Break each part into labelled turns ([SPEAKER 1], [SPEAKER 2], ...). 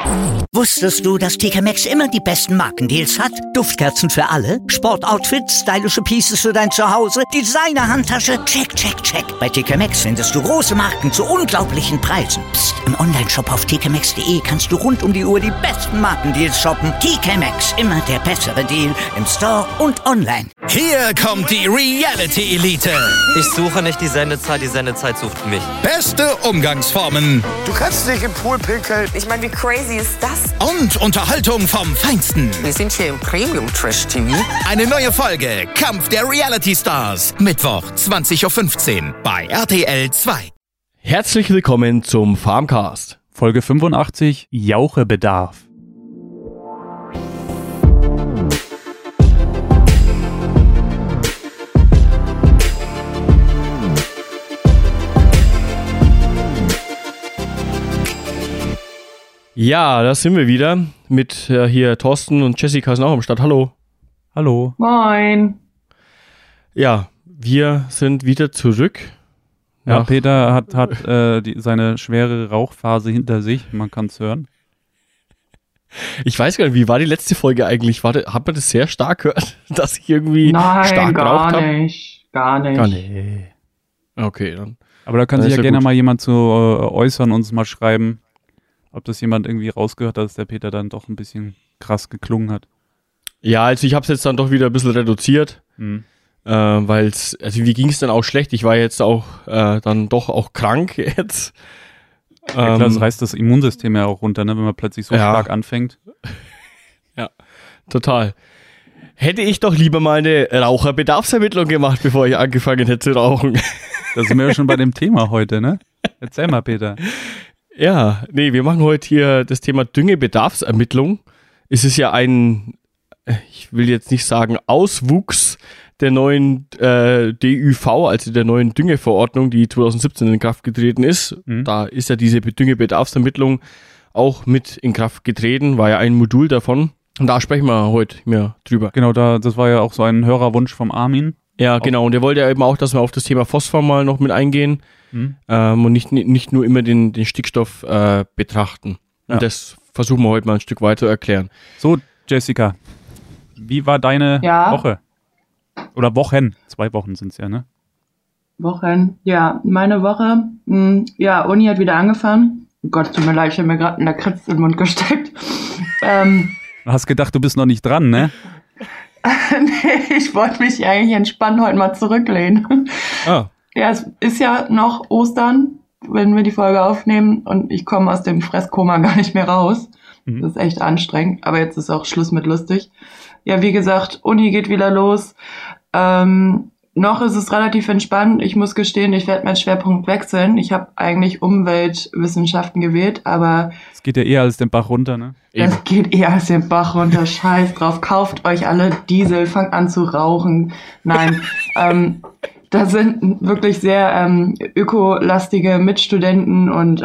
[SPEAKER 1] Wusstest du, dass TK Maxx immer die besten Markendeals hat? Duftkerzen für alle, Sportoutfits, stylische Pieces für dein Zuhause, Designer-Handtasche, check, check, check. Bei TK Maxx findest du große Marken zu unglaublichen Preisen. Psst. Im Onlineshop auf tkmaxx.de kannst du rund um die Uhr die besten Markendeals shoppen. TK Maxx, immer der bessere Deal im Store und online.
[SPEAKER 2] Hier kommt die Reality Elite.
[SPEAKER 3] Ich suche nicht die Sendezeit sucht mich.
[SPEAKER 2] Beste Umgangsformen.
[SPEAKER 4] Du kannst nicht im Pool pinkeln.
[SPEAKER 5] Ich meine, wie crazy ist das?
[SPEAKER 2] Und Unterhaltung vom Feinsten.
[SPEAKER 4] Wir sind hier im Premium-Trash-TV.
[SPEAKER 2] Eine neue Folge Kampf der Reality Stars. Mittwoch, 20.15 Uhr bei RTL 2.
[SPEAKER 6] Herzlich willkommen zum Farmcast.
[SPEAKER 7] Folge 85, Jauchebedarf.
[SPEAKER 6] Ja, da sind wir wieder mit hier Thorsten und Jessica sind auch am Start. Hallo.
[SPEAKER 7] Hallo.
[SPEAKER 8] Moin.
[SPEAKER 6] Ja, wir sind wieder zurück.
[SPEAKER 7] Ja, Peter hat seine schwere Rauchphase hinter sich, man kann es hören.
[SPEAKER 6] Ich weiß gar nicht, wie war die letzte Folge eigentlich? Hat man das sehr stark gehört, dass ich irgendwie stark geraucht habe?
[SPEAKER 8] Gar nicht.
[SPEAKER 6] Okay, dann.
[SPEAKER 7] Aber da kann sich ja gerne mal jemand zu äußern, uns mal schreiben, ob das jemand irgendwie rausgehört hat, dass der Peter dann doch ein bisschen krass geklungen hat.
[SPEAKER 6] Ja, also ich habe es jetzt dann doch wieder ein bisschen reduziert, weil es, also wie ging es dann auch schlecht? Ich war jetzt auch dann doch auch krank jetzt.
[SPEAKER 7] Ja, klar, das reißt das Immunsystem ja auch runter, ne, wenn man plötzlich so stark anfängt.
[SPEAKER 6] Ja, total. Hätte ich doch lieber mal eine Raucherbedarfsermittlung gemacht, bevor ich angefangen hätte zu rauchen.
[SPEAKER 7] Da sind wir ja schon bei dem Thema heute, ne? Erzähl mal, Peter.
[SPEAKER 6] Ja, nee, wir machen heute hier das Thema Düngebedarfsermittlung. Es ist ja ein, ich will jetzt nicht sagen Auswuchs der neuen DÜV, also der neuen Düngeverordnung, die 2017 in Kraft getreten ist. Da ist ja diese Düngebedarfsermittlung auch mit in Kraft getreten, war ja ein Modul davon. Und da sprechen wir heute mehr drüber.
[SPEAKER 7] Genau, das war ja auch so ein Hörerwunsch vom Armin.
[SPEAKER 6] Ja, genau. Und der wollte ja eben auch, dass wir auf das Thema Phosphor mal noch mit eingehen. Und nicht nur immer den Stickstoff betrachten.
[SPEAKER 7] Ja.
[SPEAKER 6] Und das versuchen wir heute mal ein Stück weiter zu erklären.
[SPEAKER 7] So, Jessica, wie war deine Woche? Oder Wochen? 2 Wochen sind es ja, ne?
[SPEAKER 8] Wochen, ja. Meine Woche, Uni hat wieder angefangen. Oh Gott, tut mir leid, ich habe mir gerade einen Lakritz in den Mund gesteckt.
[SPEAKER 7] Du hast gedacht, du bist noch nicht dran, ne?
[SPEAKER 8] Nee, ich wollte mich eigentlich entspannen heute mal zurücklehnen. Ja, es ist ja noch Ostern, wenn wir die Folge aufnehmen und ich komme aus dem Fresskoma gar nicht mehr raus. Das ist echt anstrengend, aber jetzt ist auch Schluss mit lustig. Ja, wie gesagt, Uni geht wieder los. Noch ist es relativ entspannt. Ich muss gestehen, ich werde meinen Schwerpunkt wechseln. Ich habe eigentlich Umweltwissenschaften gewählt, aber...
[SPEAKER 7] Es geht ja eher als den Bach runter, ne?
[SPEAKER 8] Es geht eher als den Bach runter. Scheiß drauf. Kauft euch alle Diesel, fangt an zu rauchen. Nein, da sind wirklich sehr ökolastige Mitstudenten und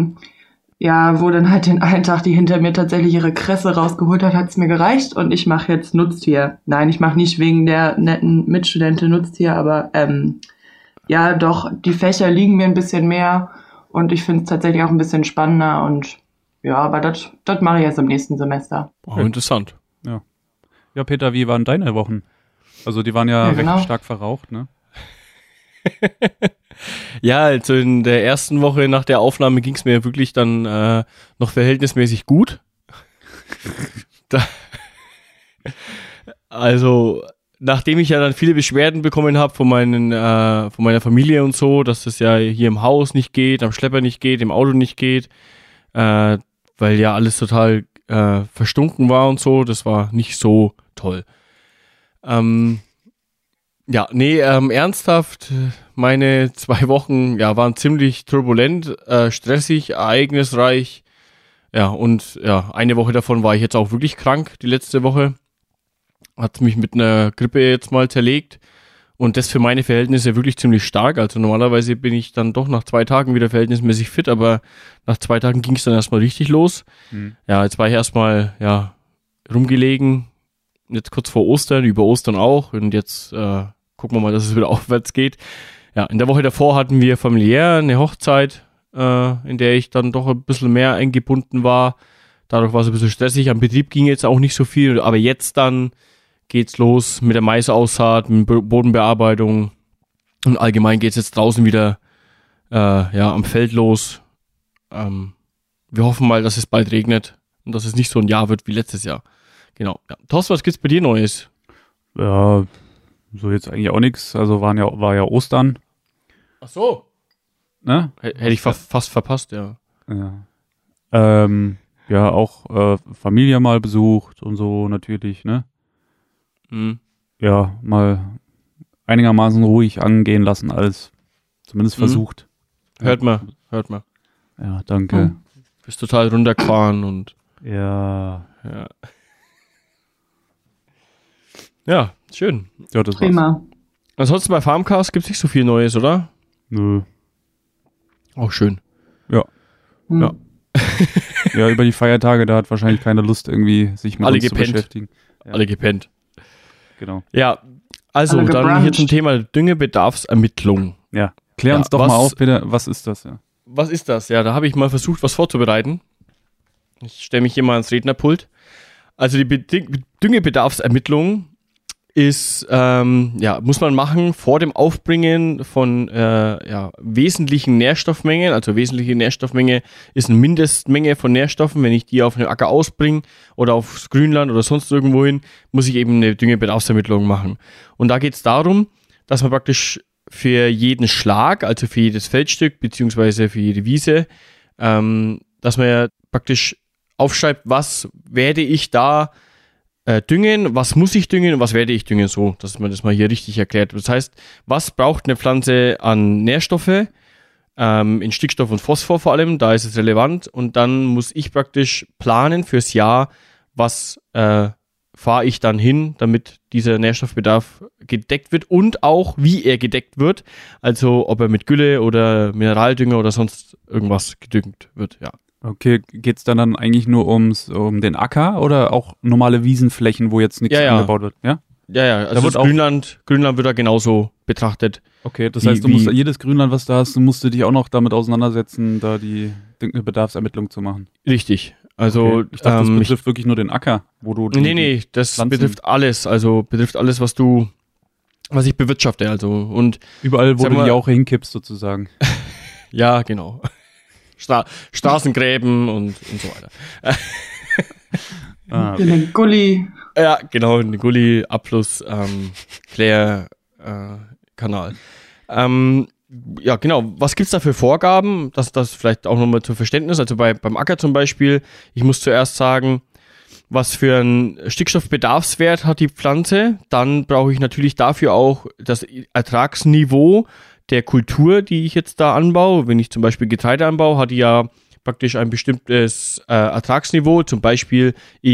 [SPEAKER 8] wo dann halt den einen Tag, die hinter mir tatsächlich ihre Kresse rausgeholt hat es mir gereicht und ich mache jetzt Nutztier. Nein, ich mache nicht wegen der netten Mitstudentin Nutztier, aber doch, die Fächer liegen mir ein bisschen mehr und ich finde es tatsächlich auch ein bisschen spannender und ja, aber das mache ich jetzt im nächsten Semester.
[SPEAKER 6] Oh, interessant.
[SPEAKER 7] Ja, Peter, wie waren deine Wochen? Also die waren ja recht stark verraucht, ne?
[SPEAKER 6] Ja, also in der ersten Woche nach der Aufnahme ging es mir wirklich dann noch verhältnismäßig gut. Also, nachdem ich ja dann viele Beschwerden bekommen habe von meiner Familie und so, dass das ja hier im Haus nicht geht, am Schlepper nicht geht, im Auto nicht geht, weil ja alles total verstunken war und so, das war nicht so toll. Ernsthaft, meine 2 Wochen, waren ziemlich turbulent, stressig, ereignisreich. Ja, und eine Woche davon war ich jetzt auch wirklich krank, die letzte Woche. Hat mich mit einer Grippe jetzt mal zerlegt. Und das für meine Verhältnisse wirklich ziemlich stark. Also normalerweise bin ich dann doch nach 2 Tagen wieder verhältnismäßig fit, aber nach 2 Tagen ging es dann erstmal richtig los. Ja, jetzt war ich erstmal, rumgelegen. Jetzt kurz vor Ostern, über Ostern auch. Und jetzt gucken wir mal, dass es wieder aufwärts geht. Ja, in der Woche davor hatten wir familiär eine Hochzeit, in der ich dann doch ein bisschen mehr eingebunden war. Dadurch war es ein bisschen stressig. Am Betrieb ging jetzt auch nicht so viel, aber jetzt dann geht's los mit der Maisaussaat, mit Bodenbearbeitung und allgemein geht's jetzt draußen wieder am Feld los. Wir hoffen mal, dass es bald regnet und dass es nicht so ein Jahr wird wie letztes Jahr. Genau. Ja. Thorsten, was gibt's bei dir Neues?
[SPEAKER 7] Ja, so jetzt eigentlich auch nichts. Also war ja Ostern.
[SPEAKER 6] Ach so.
[SPEAKER 7] Ne?
[SPEAKER 6] Hätte ich fast verpasst, ja.
[SPEAKER 7] Ja, auch Familie mal besucht und so natürlich, ne?
[SPEAKER 6] Mhm.
[SPEAKER 7] Ja, mal einigermaßen ruhig angehen lassen, alles zumindest versucht.
[SPEAKER 6] Hört mal.
[SPEAKER 7] Ja, danke.
[SPEAKER 6] Bist total runtergefahren und
[SPEAKER 7] Ja.
[SPEAKER 6] Ja, schön.
[SPEAKER 7] Ja, das war's.
[SPEAKER 8] Prima.
[SPEAKER 6] Ansonsten bei Farmcast gibt's nicht so viel Neues, oder?
[SPEAKER 7] Nö.
[SPEAKER 6] Auch schön.
[SPEAKER 7] Ja.
[SPEAKER 8] Hm.
[SPEAKER 6] Ja.
[SPEAKER 7] Ja, über die Feiertage, da hat wahrscheinlich keiner Lust, irgendwie sich mit
[SPEAKER 6] Alle
[SPEAKER 7] uns
[SPEAKER 6] gepennt.
[SPEAKER 7] zu beschäftigen. Ja.
[SPEAKER 6] Alle gepennt.
[SPEAKER 7] Genau.
[SPEAKER 6] Ja, also
[SPEAKER 8] Alle
[SPEAKER 6] dann
[SPEAKER 8] gebruncht.
[SPEAKER 6] hier zum Thema Düngebedarfsermittlung.
[SPEAKER 7] Ja. Klär
[SPEAKER 6] Ja,
[SPEAKER 7] uns doch
[SPEAKER 6] was-
[SPEAKER 7] mal auf, bitte, was ist das? Ja.
[SPEAKER 6] Was ist das? Ja, da habe ich mal versucht, was vorzubereiten. Ich stelle mich hier mal ans Rednerpult. Also die Düngebedarfsermittlung ist, muss man machen vor dem Aufbringen von wesentlichen Nährstoffmengen. Also wesentliche Nährstoffmenge ist eine Mindestmenge von Nährstoffen. Wenn ich die auf den Acker ausbringe oder aufs Grünland oder sonst irgendwo hin, muss ich eben eine Düngebedarfsermittlung machen. Und da geht es darum, dass man praktisch für jeden Schlag, also für jedes Feldstück beziehungsweise für jede Wiese, dass man ja praktisch aufschreibt, was werde ich da düngen, was muss ich düngen und was werde ich düngen, so, dass man das mal hier richtig erklärt. Das heißt, was braucht eine Pflanze an Nährstoffe, in Stickstoff und Phosphor vor allem, da ist es relevant und dann muss ich praktisch planen fürs Jahr, was fahre ich dann hin, damit dieser Nährstoffbedarf gedeckt wird und auch, wie er gedeckt wird, also ob er mit Gülle oder Mineraldünger oder sonst irgendwas gedüngt wird, ja.
[SPEAKER 7] Okay, geht's dann eigentlich nur um den Acker oder auch normale Wiesenflächen, wo jetzt nichts
[SPEAKER 6] Ja, ja.
[SPEAKER 7] angebaut wird? Ja?
[SPEAKER 6] Ja, also
[SPEAKER 7] wird
[SPEAKER 6] das Grünland wird da genauso betrachtet.
[SPEAKER 7] Okay, das
[SPEAKER 6] Wie-
[SPEAKER 7] heißt, du musst
[SPEAKER 6] wie-
[SPEAKER 7] jedes Grünland, was du hast, musst du dich auch noch damit auseinandersetzen, da die Bedarfsermittlung zu machen.
[SPEAKER 6] Richtig. Also,
[SPEAKER 7] Okay. Ich dachte, das betrifft wirklich nur den Acker, wo du
[SPEAKER 6] nee, das
[SPEAKER 7] Pflanzen-
[SPEAKER 6] betrifft alles. Also betrifft alles, was ich bewirtschafte. Also und
[SPEAKER 7] überall, wo
[SPEAKER 6] Sag
[SPEAKER 7] du
[SPEAKER 6] mal-
[SPEAKER 7] die auch hinkippst sozusagen.
[SPEAKER 6] ja, genau. Straßengräben und so weiter.
[SPEAKER 8] In den Gully.
[SPEAKER 6] Ja, genau, ein Gully, Abfluss, Kanal. Ja, genau. Was gibt's da für Vorgaben? Das vielleicht auch nochmal zum Verständnis. Also beim Acker zum Beispiel, ich muss zuerst sagen, was für einen Stickstoffbedarfswert hat die Pflanze. Dann brauche ich natürlich dafür auch das Ertragsniveau der Kultur, die ich jetzt da anbaue. Wenn ich zum Beispiel Getreide anbaue, hat die ja praktisch ein bestimmtes Ertragsniveau. Zum Beispiel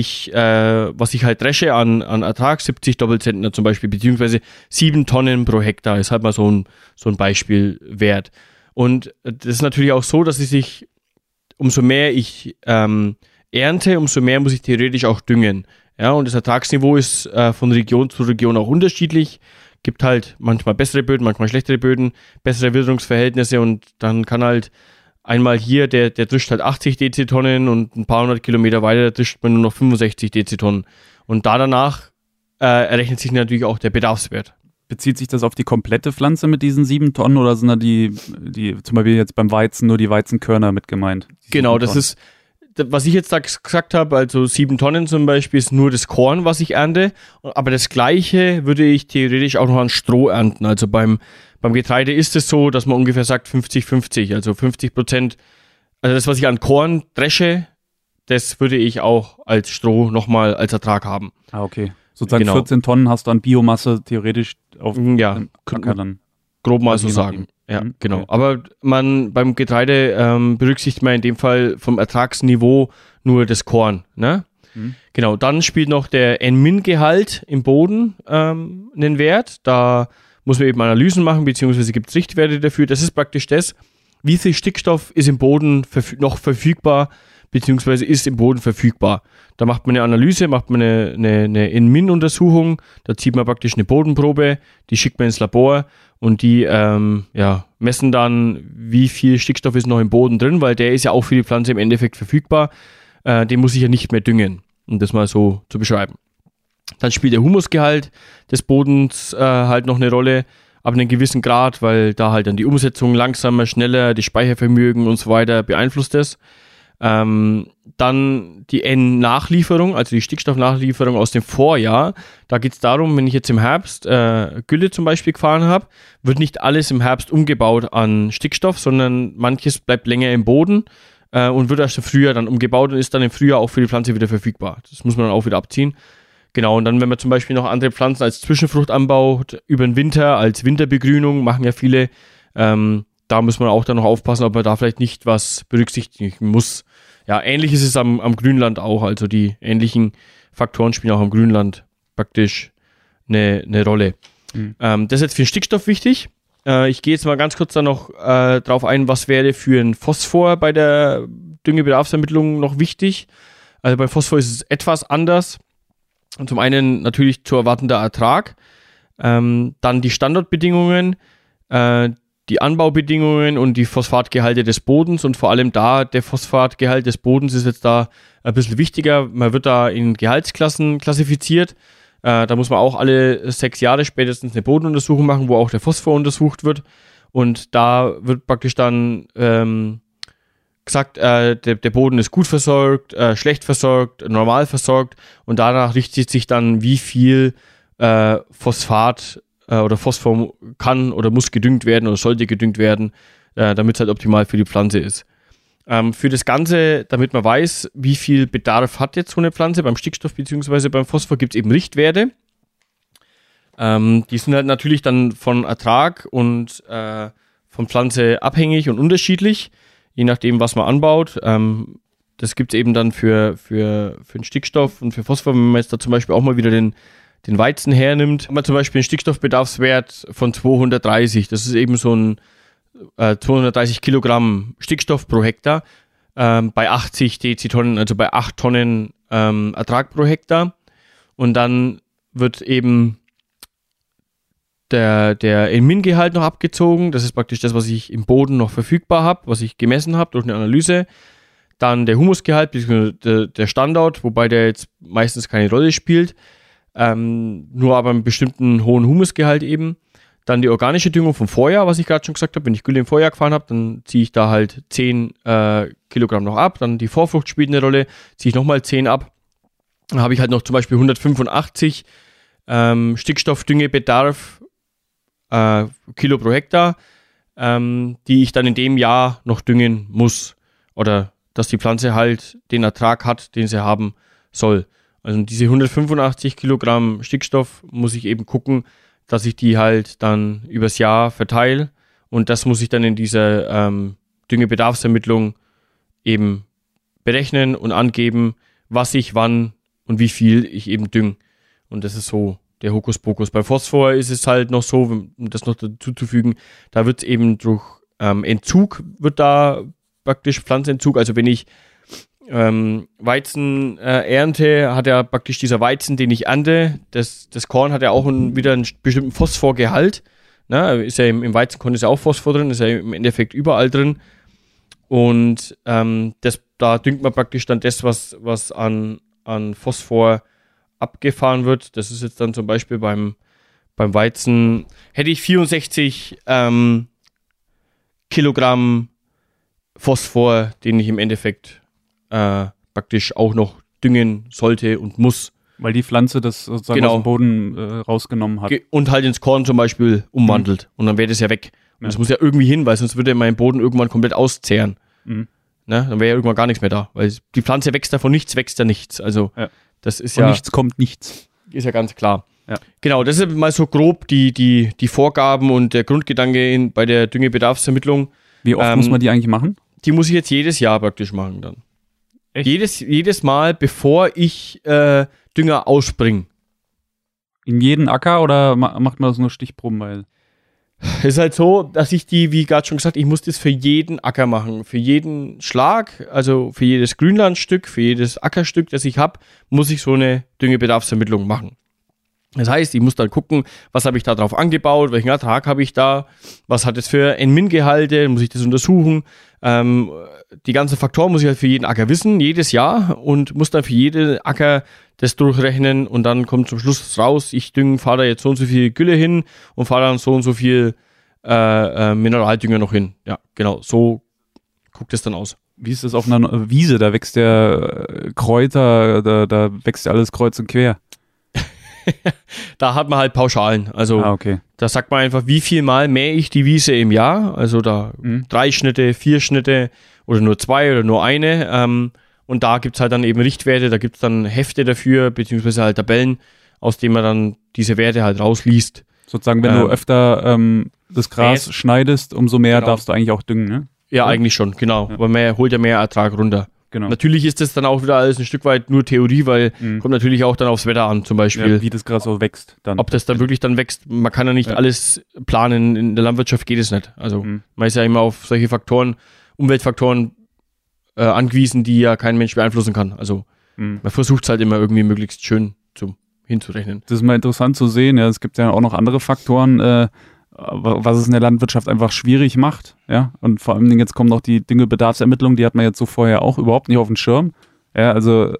[SPEAKER 6] was ich halt dresche an Ertrag, 70 Doppelzentner zum Beispiel, beziehungsweise 7 Tonnen pro Hektar ist halt mal so ein Beispiel wert. Und das ist natürlich auch so, dass umso mehr ich ernte, umso mehr muss ich theoretisch auch düngen. Ja, und das Ertragsniveau ist von Region zu Region auch unterschiedlich. Gibt halt manchmal bessere Böden, manchmal schlechtere Böden, bessere Witterungsverhältnisse und dann kann halt einmal hier, der drischt halt 80 Dezitonnen und ein paar hundert Kilometer weiter drischt man nur noch 65 Dezitonnen. Und danach errechnet sich natürlich auch der Bedarfswert.
[SPEAKER 7] Bezieht sich das auf die komplette Pflanze mit diesen 7 Tonnen oder sind da die zum Beispiel jetzt beim Weizen nur die Weizenkörner mit gemeint?
[SPEAKER 6] Genau,
[SPEAKER 7] 7
[SPEAKER 6] das
[SPEAKER 7] Tonnen.
[SPEAKER 6] ist, was ich jetzt da gesagt habe, also 7 Tonnen zum Beispiel ist nur das Korn, was ich ernte, aber das Gleiche würde ich theoretisch auch noch an Stroh ernten. Also beim Getreide ist es so, dass man ungefähr sagt 50-50, also 50%, also das, was ich an Korn dresche, das würde ich auch als Stroh nochmal als Ertrag haben.
[SPEAKER 7] Ah, okay. Sozusagen
[SPEAKER 6] Genau.
[SPEAKER 7] 14 Tonnen hast du an Biomasse theoretisch auf
[SPEAKER 6] Ja,
[SPEAKER 7] dem Acker dann.
[SPEAKER 6] grob mal
[SPEAKER 7] Also
[SPEAKER 6] so
[SPEAKER 7] je
[SPEAKER 6] sagen.
[SPEAKER 7] nachdem.
[SPEAKER 6] Ja,
[SPEAKER 7] Mhm,
[SPEAKER 6] genau.
[SPEAKER 7] okay.
[SPEAKER 6] Aber beim Getreide berücksichtigt man in dem Fall vom Ertragsniveau nur das Korn. Ne?
[SPEAKER 7] Mhm.
[SPEAKER 6] Genau, dann spielt noch der N-Min-Gehalt im Boden einen Wert. Da muss man eben Analysen machen, beziehungsweise gibt es Richtwerte dafür. Das ist praktisch das, wie viel Stickstoff ist im Boden noch verfügbar, beziehungsweise ist im Boden verfügbar. Da macht man eine Analyse, macht man eine N-Min-Untersuchung, da zieht man praktisch eine Bodenprobe, die schickt man ins Labor und die messen dann, wie viel Stickstoff ist noch im Boden drin, weil der ist ja auch für die Pflanze im Endeffekt verfügbar. den muss ich ja nicht mehr düngen, um das mal so zu beschreiben. Dann spielt der Humusgehalt des Bodens halt noch eine Rolle, ab einem gewissen Grad, weil da halt dann die Umsetzung langsamer, schneller, die Speichervermögen und so weiter beeinflusst das. Dann die N-Nachlieferung, also die Stickstoffnachlieferung aus dem Vorjahr. Da geht es darum, wenn ich jetzt im Herbst Gülle zum Beispiel gefahren habe, wird nicht alles im Herbst umgebaut an Stickstoff, sondern manches bleibt länger im Boden und wird erst im Frühjahr dann umgebaut und ist dann im Frühjahr auch für die Pflanze wieder verfügbar. Das muss man dann auch wieder abziehen. Genau, und dann, wenn man zum Beispiel noch andere Pflanzen als Zwischenfrucht anbaut, über den Winter, als Winterbegrünung, machen ja viele, da muss man auch dann noch aufpassen, ob man da vielleicht nicht was berücksichtigen muss. Ja, ähnlich ist es am Grünland auch, also die ähnlichen Faktoren spielen auch am Grünland praktisch eine Rolle. Das ist jetzt für den Stickstoff wichtig. Ich gehe jetzt mal ganz kurz da noch drauf ein, was wäre für einen Phosphor bei der Düngebedarfsermittlung noch wichtig. Also bei Phosphor ist es etwas anders. Und zum einen natürlich zu erwartender Ertrag, dann die Standortbedingungen, die Anbaubedingungen und die Phosphatgehalte des Bodens und vor allem da der Phosphatgehalt des Bodens ist jetzt da ein bisschen wichtiger. Man wird da in Gehaltsklassen klassifiziert. Da muss man auch alle 6 Jahre spätestens eine Bodenuntersuchung machen, wo auch der Phosphor untersucht wird. Und da wird praktisch dann gesagt, der Boden ist gut versorgt, schlecht versorgt, normal versorgt und danach richtet sich dann, wie viel Phosphat oder Phosphor kann oder muss gedüngt werden oder sollte gedüngt werden, damit es halt optimal für die Pflanze ist. Für das Ganze, damit man weiß, wie viel Bedarf hat jetzt so eine Pflanze, beim Stickstoff bzw. beim Phosphor gibt es eben Richtwerte. Die sind halt natürlich dann von Ertrag und von Pflanze abhängig und unterschiedlich, je nachdem, was man anbaut. Das gibt es eben dann für den Stickstoff und für Phosphor, wenn man jetzt da zum Beispiel auch mal wieder den Weizen hernimmt. Haben wir zum Beispiel einen Stickstoffbedarfswert von 230. Das ist eben so ein 230 Kilogramm Stickstoff pro Hektar bei 80 Dezitonnen, also bei 8 Tonnen Ertrag pro Hektar. Und dann wird eben der Min-Gehalt noch abgezogen. Das ist praktisch das, was ich im Boden noch verfügbar habe, was ich gemessen habe durch eine Analyse. Dann der Humusgehalt, bzw. der Standort, wobei der jetzt meistens keine Rolle spielt. Nur aber einen bestimmten hohen Humusgehalt eben. Dann die organische Düngung vom Vorjahr, was ich gerade schon gesagt habe. Wenn ich Gülle im Vorjahr gefahren habe, dann ziehe ich da halt 10 Kilogramm noch ab. Dann die Vorfrucht spielt eine Rolle, ziehe ich nochmal 10 ab. Dann habe ich halt noch zum Beispiel 185 Stickstoffdüngebedarf Kilo pro Hektar, die ich dann in dem Jahr noch düngen muss. Oder dass die Pflanze halt den Ertrag hat, den sie haben soll. Also diese 185 Kilogramm Stickstoff muss ich eben gucken, dass ich die halt dann übers Jahr verteile und das muss ich dann in dieser Düngebedarfsermittlung eben berechnen und angeben, was ich wann und wie viel ich eben dünge. Und das ist so der Hokuspokus. Bei Phosphor ist es halt noch so, um das noch dazu zu fügen, da wird es eben durch Entzug, wird da praktisch Pflanzenentzug, also wenn ich Weizen ernte, hat ja praktisch dieser Weizen, den ich ernte, das Korn hat ja auch wieder einen bestimmten Phosphorgehalt. Ne? Ist ja im Weizenkorn ist ja auch Phosphor drin, ist ja im Endeffekt überall drin. Und da düngt man praktisch dann das, was an Phosphor abgefahren wird. Das ist jetzt dann zum Beispiel beim Weizen, hätte ich 64 Kilogramm Phosphor, den ich im Endeffekt praktisch auch noch düngen sollte und muss.
[SPEAKER 7] Weil die Pflanze das sozusagen aus dem Boden rausgenommen hat.
[SPEAKER 6] Und halt ins Korn zum Beispiel umwandelt. Und dann wäre das ja weg. Und das muss ja irgendwie hin, weil sonst würde mein Boden irgendwann komplett auszehren. Ne? Dann wäre ja irgendwann gar nichts mehr da. Weil die Pflanze wächst davon nichts, wächst da nichts. Also das ist
[SPEAKER 7] Von nichts kommt nichts.
[SPEAKER 6] Ist ja ganz klar. Ja. Genau, das ist mal so grob die Vorgaben und der Grundgedanke bei der Düngebedarfsermittlung.
[SPEAKER 7] Wie oft muss man die eigentlich machen?
[SPEAKER 6] Die muss ich jetzt jedes Jahr praktisch machen dann.
[SPEAKER 7] Echt?
[SPEAKER 6] Jedes Mal, bevor ich Dünger ausspringe.
[SPEAKER 7] In jeden Acker oder macht man das nur stichprobenweise?
[SPEAKER 6] Es ist halt so, dass ich wie gerade schon gesagt, ich muss das für jeden Acker machen. Für jeden Schlag, also für jedes Grünlandstück, für jedes Ackerstück, das ich habe, muss ich so eine Düngebedarfsermittlung machen. Das heißt, ich muss dann gucken, was habe ich da drauf angebaut, welchen Ertrag habe ich da, was hat es für N-Min-Gehalte, muss ich das untersuchen. Die ganzen Faktoren muss ich halt für jeden Acker wissen, jedes Jahr, und muss dann für jeden Acker das durchrechnen, und dann kommt zum Schluss raus, ich fahre da jetzt so und so viel Gülle hin und fahre dann so und so viel Mineraldünger noch hin. Ja, genau, so guckt es dann aus.
[SPEAKER 7] Wie ist das auf einer Wiese? Da wächst ja Kräuter, da wächst ja alles kreuz und quer.
[SPEAKER 6] Da hat man halt Pauschalen. Also
[SPEAKER 7] okay.
[SPEAKER 6] Da sagt man einfach, wie viel Mal mähe ich die Wiese im Jahr. Also da 3 Schnitte, 4 Schnitte oder nur 2 oder nur eine. Und da gibt es halt dann eben Richtwerte, da gibt es dann Hefte dafür, beziehungsweise halt Tabellen, aus denen man dann diese Werte halt rausliest.
[SPEAKER 7] Sozusagen, wenn du öfter das Gras schneidest, umso mehr darfst du eigentlich auch düngen, ne?
[SPEAKER 6] Ja, eigentlich schon, genau. Ja. Weil man holt ja mehr Ertrag runter.
[SPEAKER 7] Genau.
[SPEAKER 6] Natürlich ist das dann auch wieder alles ein Stück weit nur Theorie, weil kommt natürlich auch dann aufs Wetter an, zum Beispiel.
[SPEAKER 7] Ja, wie das Gras so wächst dann.
[SPEAKER 6] Ob das dann wirklich dann wächst, man kann ja nicht alles planen, in der Landwirtschaft geht es nicht. Also man ist ja immer auf solche Faktoren, Umweltfaktoren angewiesen, die ja kein Mensch beeinflussen kann. Also man versucht es halt immer irgendwie möglichst schön hinzurechnen.
[SPEAKER 7] Das ist mal interessant zu sehen, ja, es gibt ja auch noch andere Faktoren, was es in der Landwirtschaft einfach schwierig macht, ja, und vor allem jetzt kommen noch die Düngebedarfsermittlungen, die hat man jetzt so vorher auch überhaupt nicht auf dem Schirm, ja, also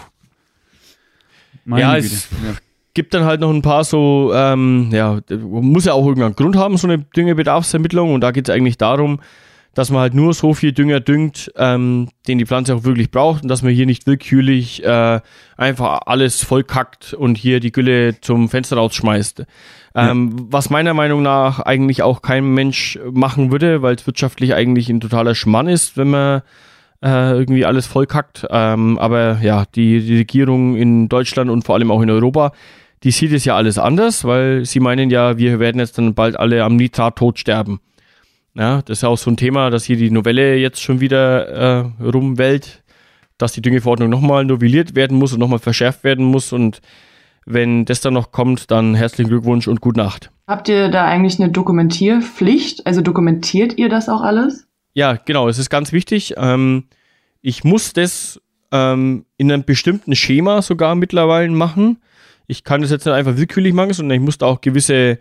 [SPEAKER 6] es gibt dann halt noch ein paar so, muss ja auch irgendeinen Grund haben, so eine Düngebedarfsermittlung, und da geht es eigentlich darum, dass man halt nur so viel Dünger düngt, den die Pflanze auch wirklich braucht, und dass man hier nicht willkürlich einfach alles vollkackt und hier die Gülle zum Fenster rausschmeißt. Was meiner Meinung nach eigentlich auch kein Mensch machen würde, weil es wirtschaftlich eigentlich ein totaler Schmarrn ist, wenn man irgendwie alles vollkackt. Aber ja, die Regierung in Deutschland und vor allem auch in Europa, die sieht es ja alles anders, weil sie meinen ja, wir werden jetzt dann bald alle am Nitrattod sterben. Ja, das ist ja auch so ein Thema, dass hier die Novelle jetzt schon wieder rumwellt, dass die Düngeverordnung nochmal novelliert werden muss und nochmal verschärft werden muss, und wenn das dann noch kommt, dann herzlichen Glückwunsch und gute Nacht.
[SPEAKER 8] Habt ihr da eigentlich eine Dokumentierpflicht? Also dokumentiert ihr das auch alles?
[SPEAKER 6] Ja, genau, es ist ganz wichtig. Ich muss das in einem bestimmten Schema sogar mittlerweile machen. Ich kann das jetzt nicht einfach willkürlich machen, sondern ich muss da auch gewisse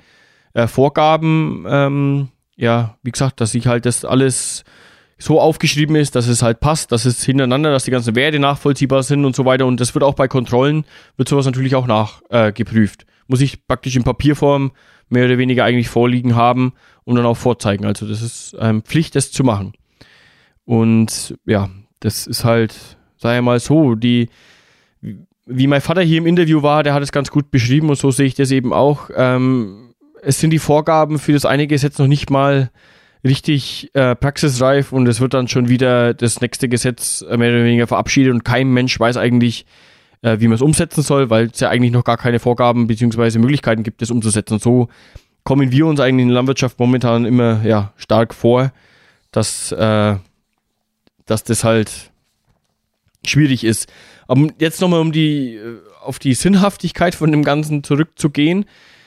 [SPEAKER 6] Vorgaben, wie gesagt, dass ich halt das alles so aufgeschrieben ist, dass es halt passt, dass es hintereinander, dass die ganzen Werte nachvollziehbar sind und so weiter. Und das wird auch bei Kontrollen, wird sowas natürlich auch nachgeprüft. Muss ich praktisch in Papierform mehr oder weniger eigentlich vorliegen haben und dann auch vorzeigen. Also das ist Pflicht, das zu machen. Und ja, das ist halt, sag ich mal so, wie mein Vater hier im Interview war, der hat es ganz gut beschrieben, und so sehe ich das eben auch. Es sind die Vorgaben für das eine Gesetz noch nicht mal richtig praxisreif, und es wird dann schon wieder das nächste Gesetz mehr oder weniger verabschiedet, und kein Mensch weiß eigentlich, wie man es umsetzen soll, weil es ja eigentlich noch gar keine Vorgaben bzw. Möglichkeiten gibt, das umzusetzen. Und so kommen wir uns eigentlich in der Landwirtschaft momentan immer stark vor, dass das halt schwierig ist. Aber jetzt nochmal, auf die Sinnhaftigkeit von dem Ganzen zurückzugehen.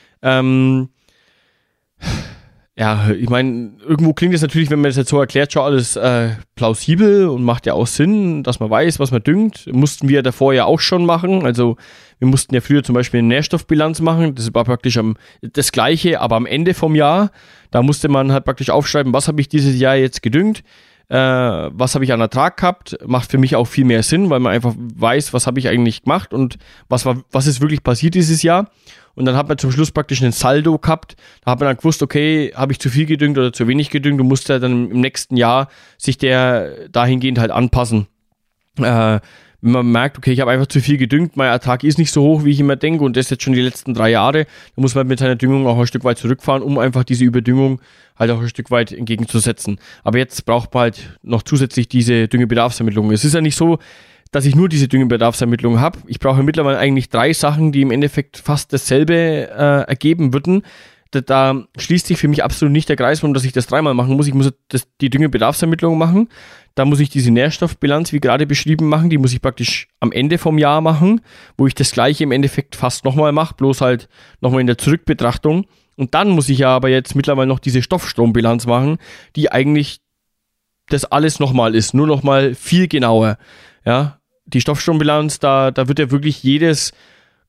[SPEAKER 6] Ja, ich meine, irgendwo klingt es natürlich, wenn man das jetzt so erklärt, schon alles plausibel und macht ja auch Sinn, dass man weiß, was man düngt. Mussten wir davor ja auch schon machen. Also wir mussten ja früher zum Beispiel eine Nährstoffbilanz machen. Das war praktisch das Gleiche, aber am Ende vom Jahr. Da musste man halt praktisch aufschreiben, was habe ich dieses Jahr jetzt gedüngt, was habe ich an Ertrag gehabt. Macht für mich auch viel mehr Sinn, weil man einfach weiß, was habe ich eigentlich gemacht und was ist wirklich passiert dieses Jahr. Und dann hat man zum Schluss praktisch einen Saldo gehabt. Da hat man dann gewusst, okay, habe ich zu viel gedüngt oder zu wenig gedüngt, und musste dann im nächsten Jahr sich der dahingehend halt anpassen. Wenn man merkt, okay, ich habe einfach zu viel gedüngt, mein Ertrag ist nicht so hoch, wie ich immer denke, und das jetzt schon die letzten 3 Jahre, dann muss man mit seiner Düngung auch ein Stück weit zurückfahren, um einfach diese Überdüngung halt auch ein Stück weit entgegenzusetzen. Aber jetzt braucht man halt noch zusätzlich diese Düngebedarfsermittlung. Es ist ja nicht so, dass ich nur diese Düngebedarfsermittlung habe. Ich brauche mittlerweile eigentlich 3 Sachen, die im Endeffekt fast dasselbe ergeben würden. Da schließt sich für mich absolut nicht der Kreis, warum dass ich das 3-mal machen muss. Ich muss die Düngebedarfsermittlung machen. Da muss ich diese Nährstoffbilanz, wie gerade beschrieben, machen. Die muss ich praktisch am Ende vom Jahr machen, wo ich das Gleiche im Endeffekt fast nochmal mache, bloß halt nochmal in der Zurückbetrachtung. Und dann muss ich ja aber jetzt mittlerweile noch diese Stoffstrombilanz machen, die eigentlich das alles nochmal ist, nur nochmal viel genauer. Ja, die Stoffstrombilanz, da wird ja wirklich jedes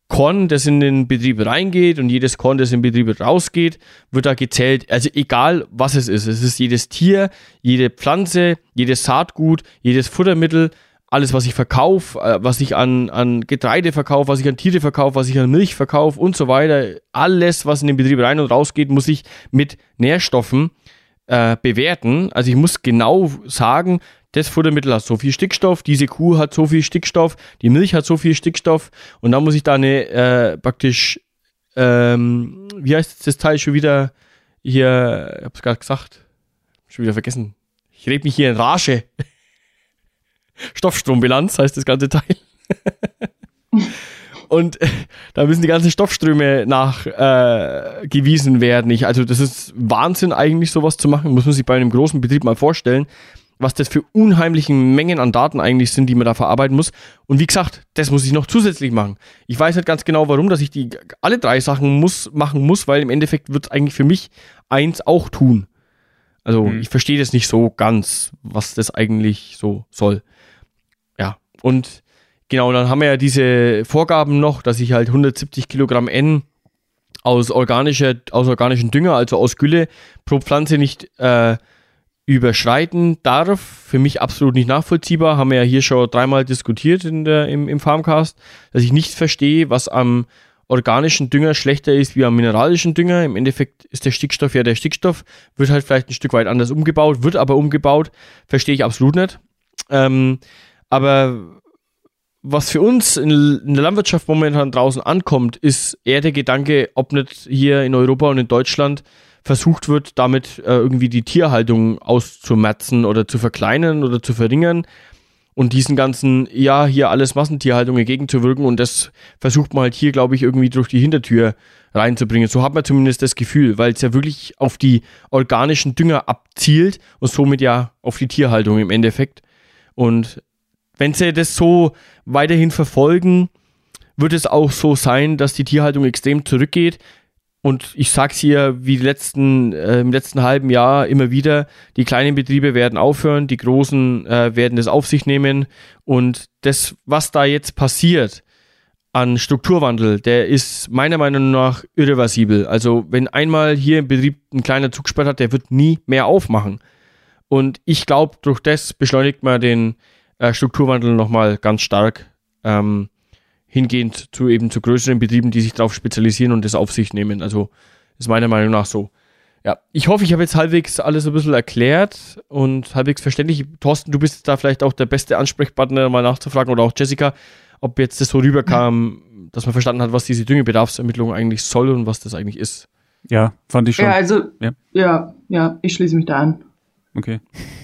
[SPEAKER 6] Korn, das in den Betrieb reingeht und jedes Korn, das in den Betrieb rausgeht, wird da gezählt. Also egal, was es ist. Es ist jedes Tier, jede Pflanze, jedes Saatgut, jedes Futtermittel, alles, was ich verkaufe, was ich an Getreide verkaufe, was ich an Tiere verkaufe, was ich an Milch verkaufe und so weiter. Alles, was in den Betrieb rein und raus geht, muss ich mit Nährstoffen bewerten. Also ich muss genau sagen, das Futtermittel hat so viel Stickstoff, diese Kuh hat so viel Stickstoff, die Milch hat so viel Stickstoff und dann muss ich da eine praktisch, wie heißt das Teil schon wieder hier, ich hab's gerade gesagt, schon wieder vergessen. Ich rede mich hier in Rage. Stoffstrombilanz heißt das ganze Teil. Und da müssen die ganzen Stoffströme nachgewiesen werden. Also das ist Wahnsinn eigentlich, sowas zu machen. Muss man sich bei einem großen Betrieb mal vorstellen, was das für unheimliche Mengen an Daten eigentlich sind, die man da verarbeiten muss. Und wie gesagt, das muss ich noch zusätzlich machen. Ich weiß nicht ganz genau, warum, dass ich alle 3 Sachen machen muss, weil im Endeffekt wird es eigentlich für mich eins auch tun. Also ich verstehe das nicht so ganz, was das eigentlich so soll. Ja, und genau, dann haben wir ja diese Vorgaben noch, dass ich halt 170 Kilogramm N aus organischen Dünger, also aus Gülle, pro Pflanze nicht überschreiten darf. Für mich absolut nicht nachvollziehbar. Haben wir ja hier schon 3-mal diskutiert im Farmcast, dass ich nicht verstehe, was am organischen Dünger schlechter ist wie am mineralischen Dünger. Im Endeffekt ist der Stickstoff ja der Stickstoff, wird halt vielleicht ein Stück weit anders umgebaut, wird aber umgebaut. Verstehe ich absolut nicht. Aber was für uns in der Landwirtschaft momentan draußen ankommt, ist eher der Gedanke, ob nicht hier in Europa und in Deutschland versucht wird, damit irgendwie die Tierhaltung auszumerzen oder zu verkleinern oder zu verringern und diesen ganzen, ja, hier alles Massentierhaltung entgegenzuwirken und das versucht man halt hier, glaube ich, irgendwie durch die Hintertür reinzubringen. So hat man zumindest das Gefühl, weil es ja wirklich auf die organischen Dünger abzielt und somit ja auf die Tierhaltung im Endeffekt. Und wenn sie das so weiterhin verfolgen, wird es auch so sein, dass die Tierhaltung extrem zurückgeht. Und ich sag's hier wie im letzten halben Jahr immer wieder, die kleinen Betriebe werden aufhören, die großen werden das auf sich nehmen. Und das, was da jetzt passiert an Strukturwandel, der ist meiner Meinung nach irreversibel. Also wenn einmal hier im Betrieb ein kleiner Zug gesperrt hat, der wird nie mehr aufmachen. Und ich glaube, durch das beschleunigt man den Strukturwandel nochmal ganz stark hingehend zu größeren Betrieben, die sich darauf spezialisieren und das auf sich nehmen. Also ist meiner Meinung nach so. Ja, ich hoffe, ich habe jetzt halbwegs alles ein bisschen erklärt und halbwegs verständlich. Thorsten, du bist da vielleicht auch der beste Ansprechpartner, mal nachzufragen, oder auch Jessica, ob jetzt das so rüberkam, dass man verstanden hat, was diese Düngebedarfsermittlung eigentlich soll und was das eigentlich ist.
[SPEAKER 7] Ja, fand ich schon.
[SPEAKER 8] Ja, also, ja, ich schließe mich da an.
[SPEAKER 7] Okay.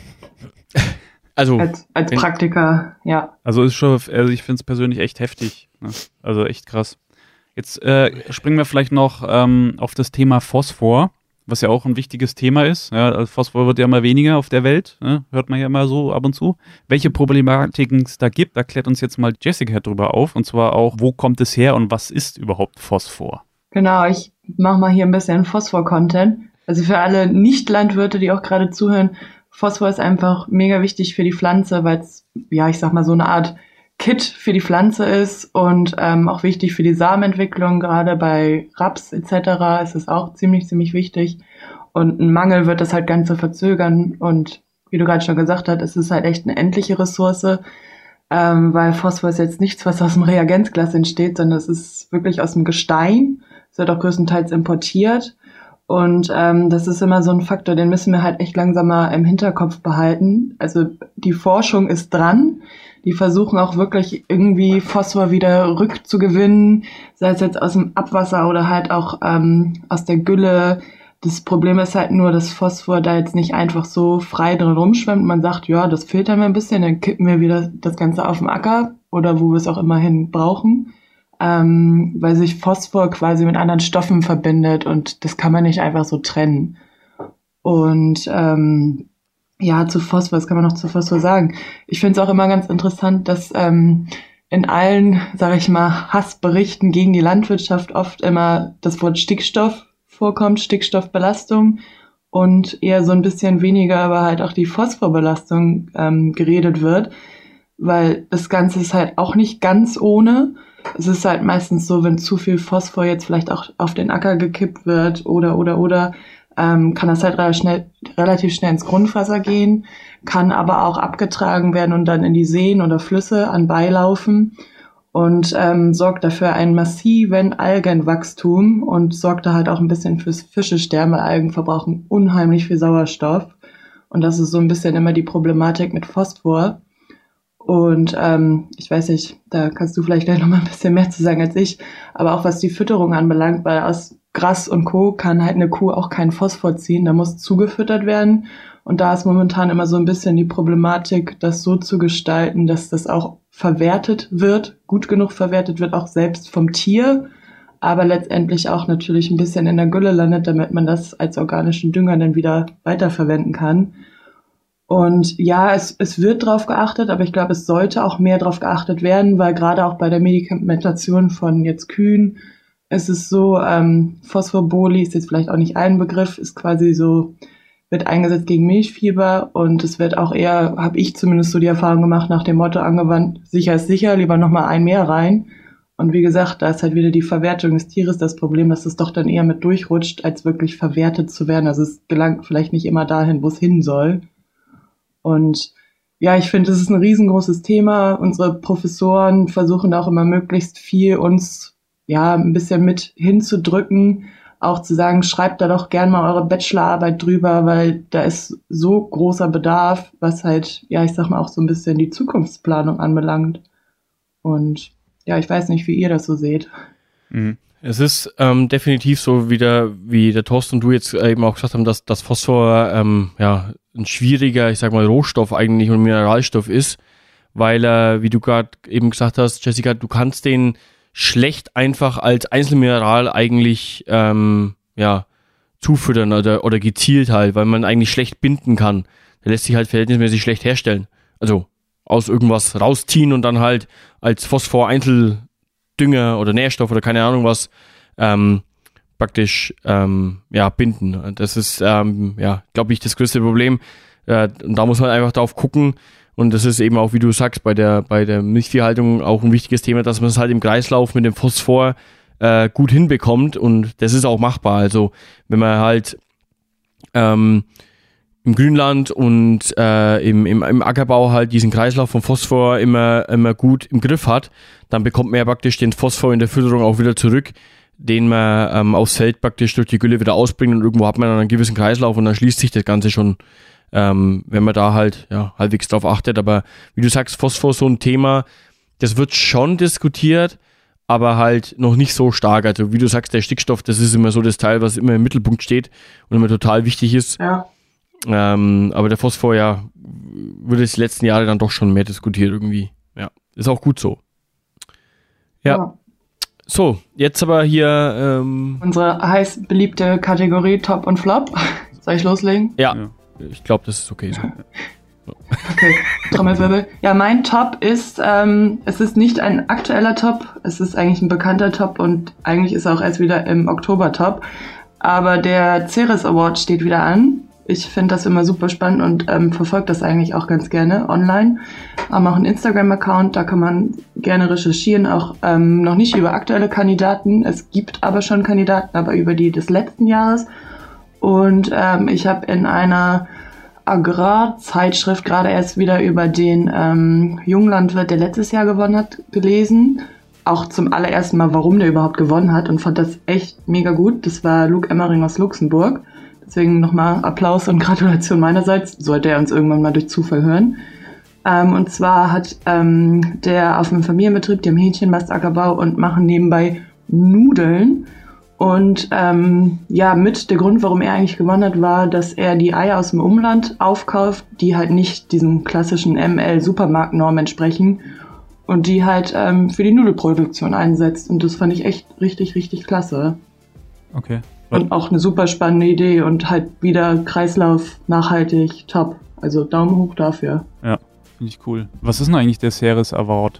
[SPEAKER 6] Also
[SPEAKER 8] als Praktiker, ja.
[SPEAKER 7] Also ist schon, ich finde es persönlich echt heftig. Ne? Also echt krass. Jetzt springen wir vielleicht noch auf das Thema Phosphor, was ja auch ein wichtiges Thema ist. Ja, also Phosphor wird ja immer weniger auf der Welt, ne? Hört man ja immer so ab und zu. Welche Problematiken es da gibt, da klärt uns jetzt mal Jessica drüber auf. Und zwar auch, wo kommt es her und was ist überhaupt Phosphor?
[SPEAKER 8] Genau, ich mache mal hier ein bisschen Phosphor-Content. Also für alle Nicht-Landwirte, die auch gerade zuhören, Phosphor ist einfach mega wichtig für die Pflanze, weil es, ja, ich sag mal, so eine Art Kit für die Pflanze ist und auch wichtig für die Samenentwicklung, gerade bei Raps etc. ist es auch ziemlich wichtig. Und ein Mangel wird das halt Ganze verzögern und wie du gerade schon gesagt hast, es ist halt echt eine endliche Ressource, weil Phosphor ist jetzt nichts, was aus dem Reagenzglas entsteht, sondern es ist wirklich aus dem Gestein. Es wird auch größtenteils importiert. Und das ist immer so ein Faktor, den müssen wir halt echt langsam mal im Hinterkopf behalten. Also die Forschung ist dran. Die versuchen auch wirklich irgendwie Phosphor wieder rückzugewinnen, sei es jetzt aus dem Abwasser oder halt auch aus der Gülle. Das Problem ist halt nur, dass Phosphor da jetzt nicht einfach so frei drin rumschwimmt. Man sagt, ja, das filtern wir ein bisschen, dann kippen wir wieder das Ganze auf den Acker oder wo wir es auch immerhin brauchen. Weil sich Phosphor quasi mit anderen Stoffen verbindet und das kann man nicht einfach so trennen. Und ja, zu Phosphor, was kann man noch zu Phosphor sagen? Ich finde es auch immer ganz interessant, dass in allen, sage ich mal, Hassberichten gegen die Landwirtschaft oft immer das Wort Stickstoff vorkommt, Stickstoffbelastung und eher so ein bisschen weniger, aber halt auch die Phosphorbelastung geredet wird, weil das Ganze ist halt auch nicht ganz ohne. es ist halt meistens so, wenn zu viel Phosphor jetzt vielleicht auch auf den Acker gekippt wird oder, kann das halt relativ schnell ins Grundwasser gehen, kann aber auch abgetragen werden und dann in die Seen oder Flüsse anbeilaufen und sorgt dafür einen massiven Algenwachstum und sorgt da halt auch ein bisschen fürs Fischesterben, weil Algen verbrauchen unheimlich viel Sauerstoff. Und das ist so ein bisschen immer die Problematik mit Phosphor. Und ich weiß nicht, da kannst du vielleicht gleich noch mal ein bisschen mehr zu sagen als ich, aber auch was die Fütterung anbelangt, weil aus Gras und Co. kann halt eine Kuh auch keinen Phosphor ziehen, da muss zugefüttert werden. Und da ist momentan immer so ein bisschen die Problematik, das so zu gestalten, dass das auch verwertet wird, gut genug verwertet wird, auch selbst vom Tier, aber letztendlich auch natürlich ein bisschen in der Gülle landet, damit man das als organischen Dünger dann wieder weiterverwenden kann. Und ja, es wird drauf geachtet, aber ich glaube, es sollte auch mehr drauf geachtet werden, weil gerade auch bei der Medikamentation von jetzt Kühen ist es so, Phosphorboli ist jetzt vielleicht auch nicht ein Begriff, ist quasi so, wird eingesetzt gegen Milchfieber und es wird auch eher, habe ich zumindest so die Erfahrung gemacht, nach dem Motto angewandt, sicher ist sicher, lieber nochmal ein mehr rein. Und wie gesagt, da ist halt wieder die Verwertung des Tieres das Problem, dass es doch dann eher mit durchrutscht, als wirklich verwertet zu werden. Also es gelangt vielleicht nicht immer dahin, wo es hin soll. Und ja, ich finde, es ist ein riesengroßes Thema. Unsere Professoren versuchen auch immer möglichst viel uns ja ein bisschen mit hinzudrücken, auch zu sagen, schreibt da doch gern mal eure Bachelorarbeit drüber, weil da ist so großer Bedarf, was halt, ja, ich sag mal auch so ein bisschen die Zukunftsplanung anbelangt. Und ja, ich weiß nicht, wie ihr das so seht.
[SPEAKER 6] Es ist definitiv so, wie der Thorsten und du jetzt eben auch gesagt haben, dass das Phosphor ein schwieriger, ich sag mal, Rohstoff eigentlich und Mineralstoff ist, weil wie du gerade eben gesagt hast, Jessica, du kannst den schlecht einfach als Einzelmineral eigentlich zufüttern oder gezielt halt, weil man eigentlich schlecht binden kann. Der lässt sich halt verhältnismäßig schlecht herstellen. Also aus irgendwas rausziehen und dann halt als Phosphor-Einzeldünger oder Nährstoff oder keine Ahnung was praktisch binden. Das ist, glaube ich, das größte Problem. Und da muss man einfach drauf gucken. Und das ist eben auch, wie du sagst, bei der Milchviehhaltung auch ein wichtiges Thema, dass man es halt im Kreislauf mit dem Phosphor gut hinbekommt. Und das ist auch machbar. Also wenn man halt im Grünland und im Ackerbau halt diesen Kreislauf von Phosphor immer gut im Griff hat, dann bekommt man ja praktisch den Phosphor in der Fütterung auch wieder zurück, den man aufs Feld praktisch durch die Gülle wieder ausbringt und irgendwo hat man dann einen gewissen Kreislauf und dann schließt sich das Ganze schon, wenn man da halt halbwegs drauf achtet. Aber wie du sagst, Phosphor ist so ein Thema, das wird schon diskutiert, aber halt noch nicht so stark. Also wie du sagst, der Stickstoff, das ist immer so das Teil, was immer im Mittelpunkt steht und immer total wichtig ist.
[SPEAKER 8] Ja.
[SPEAKER 6] Aber der Phosphor, wurde die letzten Jahre dann doch schon mehr diskutiert irgendwie. Ja, ist auch gut so. Ja. So, jetzt aber hier
[SPEAKER 8] unsere heiß beliebte Kategorie Top und Flop. Soll ich loslegen?
[SPEAKER 6] Ja. Ich glaube, das ist okay so.
[SPEAKER 8] Okay, Trommelwirbel. Ja, mein Top ist, es ist nicht ein aktueller Top, es ist eigentlich ein bekannter Top und eigentlich ist er auch erst wieder im Oktober Top. Aber der Ceres Award steht wieder an. Ich finde das immer super spannend und verfolge das eigentlich auch ganz gerne online. Haben auch einen Instagram-Account, da kann man gerne recherchieren, auch noch nicht über aktuelle Kandidaten. Es gibt aber schon Kandidaten, aber über die des letzten Jahres. Und ich habe in einer Agrarzeitschrift gerade erst wieder über den Junglandwirt, der letztes Jahr gewonnen hat, gelesen. Auch zum allerersten Mal, warum der überhaupt gewonnen hat und fand das echt mega gut. Das war Luc Emmering aus Luxemburg. Deswegen nochmal Applaus und Gratulation meinerseits, sollte er uns irgendwann mal durch Zufall hören. Und zwar hat der auf einem Familienbetrieb, die haben Hähnchenmastackerbau und machen nebenbei Nudeln. Und mit der Grund, warum er eigentlich gewonnen hat, war, dass er die Eier aus dem Umland aufkauft, die halt nicht diesen klassischen ML-Supermarktnorm entsprechen und die halt für die Nudelproduktion einsetzt. Und das fand ich echt richtig, richtig klasse.
[SPEAKER 7] Okay.
[SPEAKER 8] Und auch eine super spannende Idee und halt wieder Kreislauf, nachhaltig, top. Also Daumen hoch dafür.
[SPEAKER 7] Ja, finde ich cool. Was ist denn eigentlich der Ceres Award?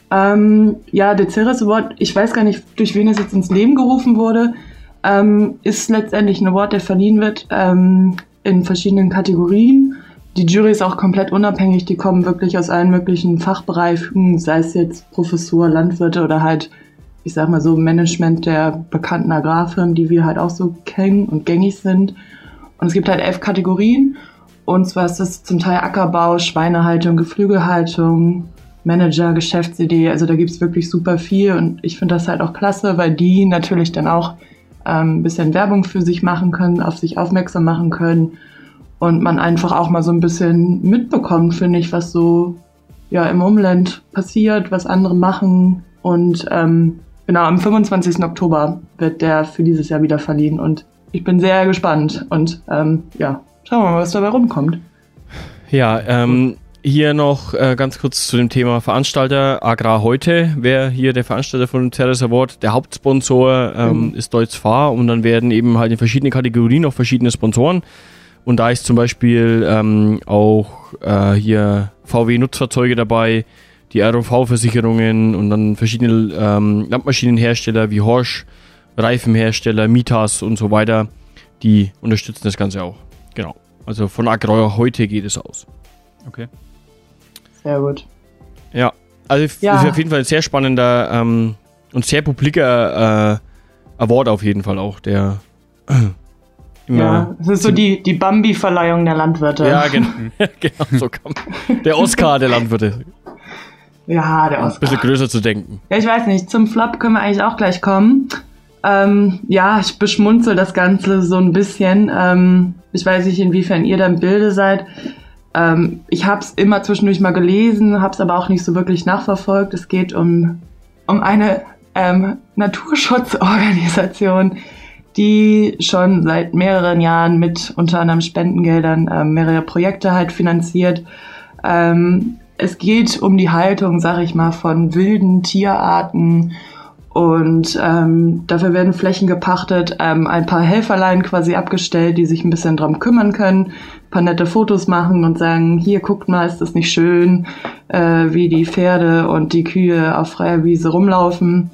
[SPEAKER 8] Der Ceres Award, ich weiß gar nicht, durch wen es jetzt ins Leben gerufen wurde, ist letztendlich ein Award, der verliehen wird in verschiedenen Kategorien, die Jury ist auch komplett unabhängig, die kommen wirklich aus allen möglichen Fachbereichen, sei es jetzt Professur, Landwirte oder halt, ich sag mal so, Management der bekannten Agrarfirmen, die wir halt auch so kennen und gängig sind. Und es gibt halt 11 Kategorien. Und zwar ist es zum Teil Ackerbau, Schweinehaltung, Geflügelhaltung, Manager, Geschäftsidee. Also da gibt's wirklich super viel. Und ich finde das halt auch klasse, weil die natürlich dann auch ein bisschen Werbung für sich machen können, auf sich aufmerksam machen können. Und man einfach auch mal so ein bisschen mitbekommt, finde ich, was so ja im Umland passiert, was andere machen. Und genau, am 25. Oktober wird der für dieses Jahr wieder verliehen. Und ich bin sehr gespannt. Und ja, schauen wir mal, was dabei rumkommt.
[SPEAKER 6] Ja, hier noch ganz kurz zu dem Thema Veranstalter. Agrar heute wäre hier der Veranstalter von dem Ceres Award. Der Hauptsponsor ist Deutz Fahr und dann werden eben halt in verschiedenen Kategorien noch verschiedene Sponsoren. Und da ist zum Beispiel auch hier VW Nutzfahrzeuge dabei, die RV-Versicherungen und dann verschiedene Landmaschinenhersteller wie Horsch, Reifenhersteller, Mitas und so weiter, die unterstützen das Ganze auch. Genau. Also von Agrar heute geht es aus.
[SPEAKER 7] Okay.
[SPEAKER 8] Sehr gut.
[SPEAKER 6] Ja, also ist auf jeden Fall ein sehr spannender und sehr publiker Award auf jeden Fall auch, der
[SPEAKER 8] ja, es ist so die Bambi-Verleihung der Landwirte.
[SPEAKER 6] Ja, genau, so kann man. Der Oscar der Landwirte.
[SPEAKER 8] Ja, der Oscar.
[SPEAKER 6] Ein bisschen größer zu denken.
[SPEAKER 8] Ja, ich weiß nicht, zum Flop können wir eigentlich auch gleich kommen. Ja, ich beschmunzel das Ganze so ein bisschen. Ich weiß nicht, inwiefern ihr da im Bilde seid. Ich habe es immer zwischendurch mal gelesen, habe es aber auch nicht so wirklich nachverfolgt. Es geht um eine Naturschutzorganisation, die schon seit mehreren Jahren mit unter anderem Spendengeldern mehrere Projekte halt finanziert. Es geht um die Haltung, sag ich mal, von wilden Tierarten und dafür werden Flächen gepachtet, ein paar Helferlein quasi abgestellt, die sich ein bisschen drum kümmern können, ein paar nette Fotos machen und sagen, hier, guckt mal, ist das nicht schön, wie die Pferde und die Kühe auf freier Wiese rumlaufen.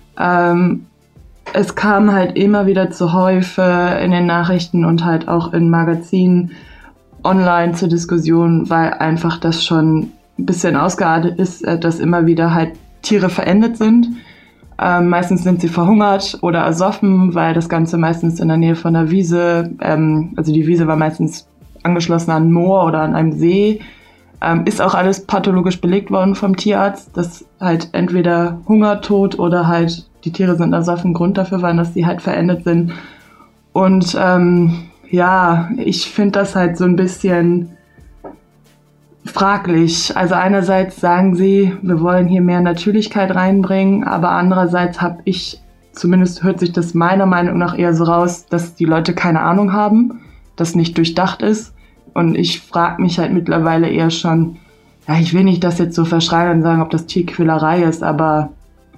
[SPEAKER 8] Es kam halt immer wieder zu Häufe in den Nachrichten und halt auch in Magazinen online zur Diskussion, weil einfach das schon ein bisschen ausgeartet ist, dass immer wieder halt Tiere verendet sind. Meistens sind sie verhungert oder ersoffen, weil das Ganze meistens in der Nähe von der Wiese, also die Wiese war meistens angeschlossen an ein Moor oder an einem See, ist auch alles pathologisch belegt worden vom Tierarzt, dass halt entweder Hungertod oder halt die Tiere sind ersoffen, Grund dafür waren, dass die halt verendet sind. Und ja, ich finde das halt so ein bisschen fraglich. Also einerseits sagen sie, wir wollen hier mehr Natürlichkeit reinbringen, aber andererseits habe ich, zumindest hört sich das meiner Meinung nach eher so raus, dass die Leute keine Ahnung haben, das nicht durchdacht ist. Und ich frage mich halt mittlerweile eher schon, ja, ich will nicht das jetzt so verschreien und sagen, ob das Tierquälerei ist, aber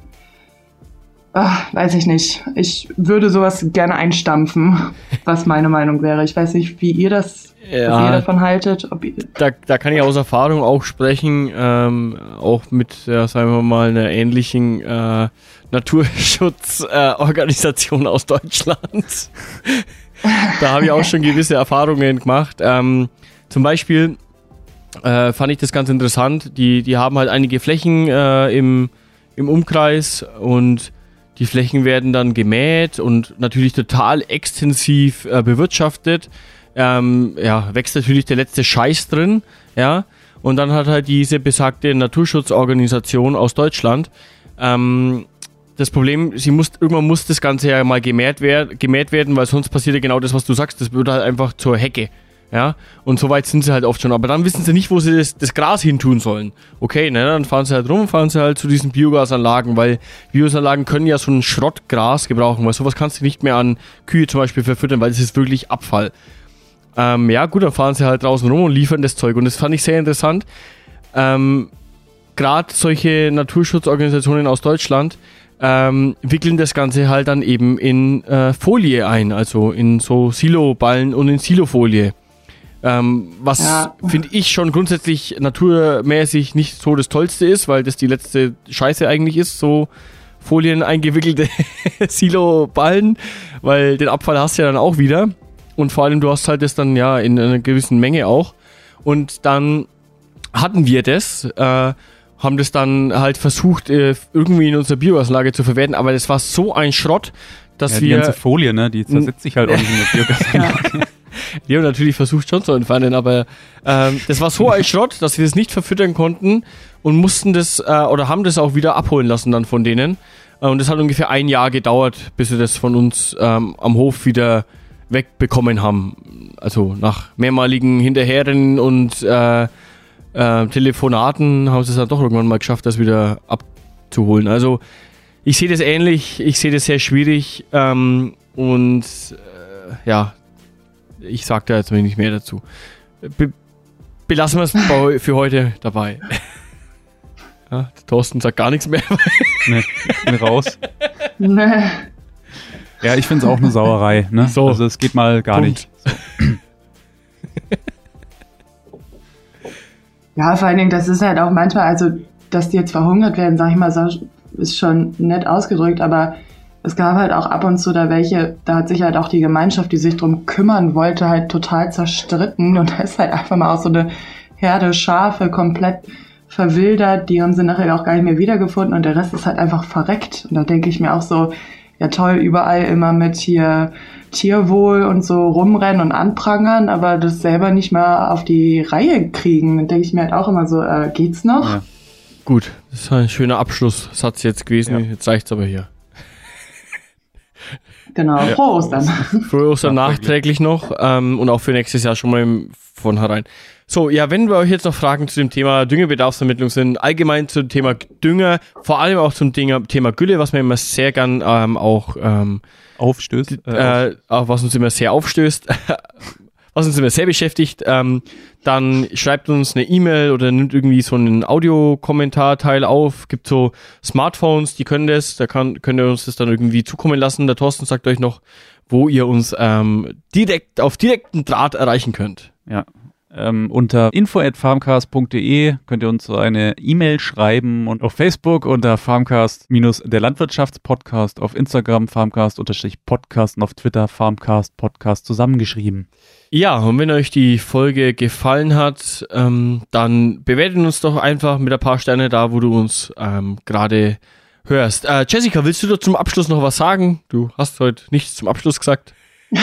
[SPEAKER 8] weiß ich nicht. Ich würde sowas gerne einstampfen, was meine Meinung wäre. Ich weiß nicht, wie ihr das, was ihr davon haltet. Ob ihr
[SPEAKER 6] da kann ich aus Erfahrung auch sprechen, auch mit, sagen wir mal, einer ähnlichen Naturschutzorganisation aus Deutschland. Da habe ich auch schon gewisse Erfahrungen gemacht. Zum Beispiel fand ich das ganz interessant. Die haben halt einige Flächen im Umkreis und die Flächen werden dann gemäht und natürlich total extensiv bewirtschaftet. Wächst natürlich der letzte Scheiß drin, ja. Und dann hat halt diese besagte Naturschutzorganisation aus Deutschland das Problem, irgendwann muss das Ganze ja mal gemäht werden, weil sonst passiert ja genau das, was du sagst, das wird halt einfach zur Hecke. Ja, und so weit sind sie halt oft schon. Aber dann wissen sie nicht, wo sie das Gras hin tun sollen. Okay, dann fahren sie halt zu diesen Biogasanlagen, weil Biogasanlagen können ja so ein Schrottgras gebrauchen, weil sowas kannst du nicht mehr an Kühe zum Beispiel verfüttern, weil das ist wirklich Abfall. Ja gut, dann fahren sie halt draußen rum und liefern das Zeug. Und das fand ich sehr interessant. Gerade solche Naturschutzorganisationen aus Deutschland wickeln das Ganze halt dann eben in Folie ein, also in so Siloballen und in Silofolie. Was finde ich schon grundsätzlich naturmäßig nicht so das Tollste ist, weil das die letzte Scheiße eigentlich ist, so Folien eingewickelte Siloballen, weil den Abfall hast du ja dann auch wieder und vor allem du hast halt das dann ja in einer gewissen Menge auch Und dann hatten wir das, haben das dann halt versucht, irgendwie in unserer Biogasanlage zu verwerten, aber das war so ein Schrott, dass
[SPEAKER 7] die
[SPEAKER 6] wir...
[SPEAKER 7] ganze Folie, ne, die zersetzt sich halt auch nicht in der Biogasanlage.
[SPEAKER 6] Die haben natürlich versucht schon zu entfernen, aber das war so ein Schrott, dass wir es nicht verfüttern konnten und mussten das, oder haben das auch wieder abholen lassen dann von denen. Und das hat ungefähr 1 Jahr gedauert, bis wir das von uns am Hof wieder wegbekommen haben. Also nach mehrmaligen Hinterherrennen und Telefonaten haben sie es dann doch irgendwann mal geschafft, das wieder abzuholen. Also ich sehe das ähnlich, ich sehe das sehr schwierig und ja, ich sage da jetzt nicht mehr dazu. Belassen wir es für heute dabei. Ja, Thorsten sagt gar nichts mehr.
[SPEAKER 7] Nee, bin raus.
[SPEAKER 8] Nee.
[SPEAKER 7] Ja, ich finde es auch eine Sauerei. Ne?
[SPEAKER 6] So.
[SPEAKER 7] Also es geht mal gar nicht. So.
[SPEAKER 8] Ja, vor allen Dingen, das ist halt auch manchmal, also, dass die jetzt verhungert werden, sag ich mal, ist schon nett ausgedrückt, aber es gab halt auch ab und zu da welche, da hat sich halt auch die Gemeinschaft, die sich drum kümmern wollte, halt total zerstritten und da ist halt einfach mal auch so eine Herde Schafe komplett verwildert, die haben sie nachher auch gar nicht mehr wiedergefunden und der Rest ist halt einfach verreckt und da denke ich mir auch so, ja toll, überall immer mit hier Tierwohl und so rumrennen und anprangern, aber das selber nicht mal auf die Reihe kriegen, dann denke ich mir halt auch immer so, geht's noch?
[SPEAKER 6] Ja. Gut, das ist ein schöner Abschlusssatz jetzt gewesen, jetzt reicht's aber hier.
[SPEAKER 8] Genau, frohe Ostern.
[SPEAKER 6] Frohe Ostern nachträglich noch und auch für nächstes Jahr schon mal von herein. So, ja, wenn bei euch jetzt noch Fragen zu dem Thema Düngebedarfsvermittlung sind, allgemein zum Thema Dünger, vor allem auch zum Thema Gülle, was mir immer sehr gern auch
[SPEAKER 7] aufstößt,
[SPEAKER 6] was uns immer sehr aufstößt, was uns immer sehr beschäftigt, dann schreibt uns eine E-Mail oder nimmt irgendwie so einen Audiokommentarteil auf. Gibt so Smartphones, die können das, könnt ihr uns das dann irgendwie zukommen lassen. Der Thorsten sagt euch noch, wo ihr uns auf direkten Draht erreichen könnt.
[SPEAKER 7] Ja. Unter info@farmcast.de könnt ihr uns so eine E-Mail schreiben und auf Facebook unter Farmcast- der Landwirtschaftspodcast, auf Instagram Farmcast-Podcast und auf Twitter Farmcast Podcast zusammengeschrieben.
[SPEAKER 6] Ja, und wenn euch die Folge gefallen hat, dann bewertet uns doch einfach mit ein paar Sterne da, wo du uns gerade hörst. Jessica, willst du da zum Abschluss noch was sagen? Du hast heute nichts zum Abschluss gesagt.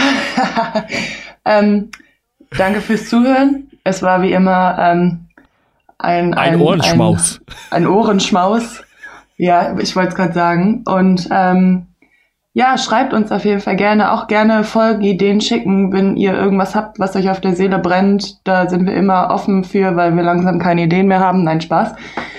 [SPEAKER 8] Danke fürs Zuhören. Es war wie immer ein Ohrenschmaus. Ein Ohrenschmaus. Ja, ich wollte es gerade sagen. Und ja, schreibt uns auf jeden Fall gerne. Auch gerne Folgenideen schicken, wenn ihr irgendwas habt, was euch auf der Seele brennt. Da sind wir immer offen für, weil wir langsam keine Ideen mehr haben. Nein, Spaß.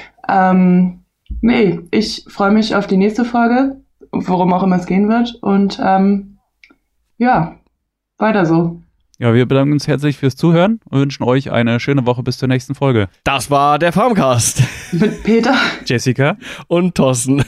[SPEAKER 8] Nee, ich freue mich auf die nächste Folge, worum auch immer es gehen wird. Und ja, weiter so.
[SPEAKER 7] Ja, wir bedanken uns herzlich fürs Zuhören und wünschen euch eine schöne Woche bis zur nächsten Folge.
[SPEAKER 6] Das war der Farmcast.
[SPEAKER 8] Mit Peter,
[SPEAKER 7] Jessica
[SPEAKER 6] und Thorsten.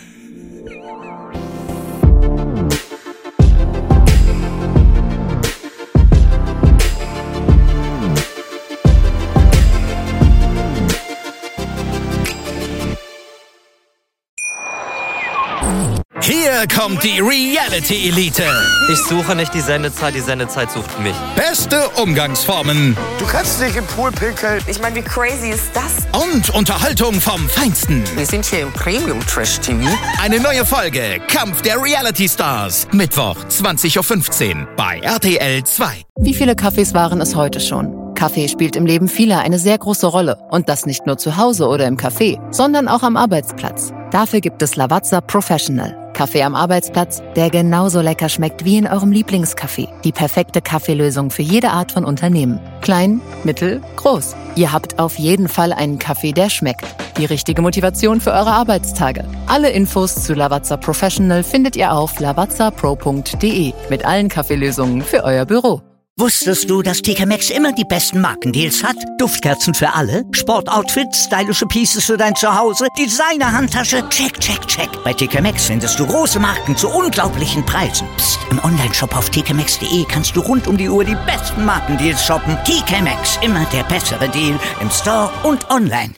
[SPEAKER 2] Hier kommt die Reality Elite.
[SPEAKER 3] Ich suche nicht die Sendezeit sucht mich.
[SPEAKER 2] Beste Umgangsformen
[SPEAKER 4] Du kannst nicht im Pool pinkeln.
[SPEAKER 5] Ich meine, wie crazy ist das?
[SPEAKER 2] und Unterhaltung vom Feinsten.
[SPEAKER 4] Wir sind hier im Premium Trash TV.
[SPEAKER 2] Eine neue Folge Kampf der Reality Stars. Mittwoch 20:15 Uhr bei RTL 2.
[SPEAKER 9] Wie viele Kaffees waren es heute schon? Kaffee spielt im Leben vieler eine sehr große Rolle. Und das nicht nur zu Hause oder im Café, sondern auch am Arbeitsplatz. Dafür gibt es Lavazza Professional. Kaffee am Arbeitsplatz, der genauso lecker schmeckt wie in eurem Lieblingscafé. Die perfekte Kaffeelösung für jede Art von Unternehmen. Klein, mittel, groß. Ihr habt auf jeden Fall einen Kaffee, der schmeckt. Die richtige Motivation für eure Arbeitstage. Alle Infos zu Lavazza Professional findet ihr auf lavazzapro.de mit allen Kaffeelösungen für euer Büro.
[SPEAKER 1] Wusstest du, dass TK Maxx immer die besten Markendeals hat? Duftkerzen für alle, Sportoutfits, stylische Pieces für dein Zuhause, Designer-Handtasche, check, check, check. Bei TK Maxx findest du große Marken zu unglaublichen Preisen. Psst. Im Onlineshop auf tkmaxx.de kannst du rund um die Uhr die besten Markendeals shoppen. TK Maxx, immer der bessere Deal im Store und online.